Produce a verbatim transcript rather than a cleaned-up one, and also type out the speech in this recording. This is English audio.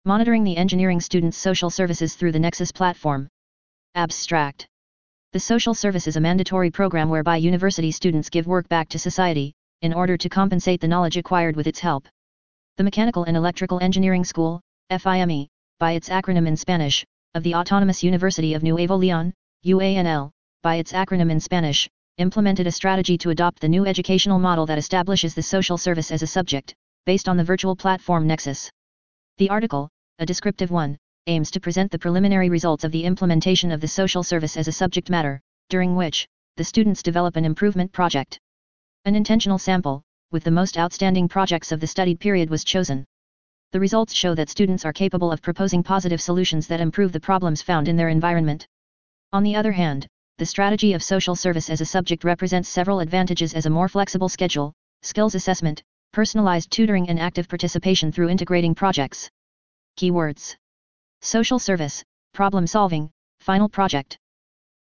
Monitoring the engineering students' social services through the Nexus platform. Abstract. The social service is a mandatory program whereby university students give work back to society, in order to compensate the knowledge acquired with its help. The Mechanical and Electrical Engineering School, F I M E, by its acronym in Spanish, of the Autonomous University of Nuevo León, U A N L, by its acronym in Spanish, implemented a strategy to adopt the new educational model that establishes the social service as a subject, based on the virtual platform Nexus. The article, a descriptive one, aims to present the preliminary results of the implementation of the social service as a subject matter, during which, the students develop an improvement project. An intentional sample, with the most outstanding projects of the studied period was chosen. The results show that students are capable of proposing positive solutions that improve the problems found in their environment. On the other hand, the strategy of social service as a subject represents several advantages as a more flexible schedule, skills assessment, personalized tutoring and active participation through integrating projects. Keywords: social service, problem solving, final project.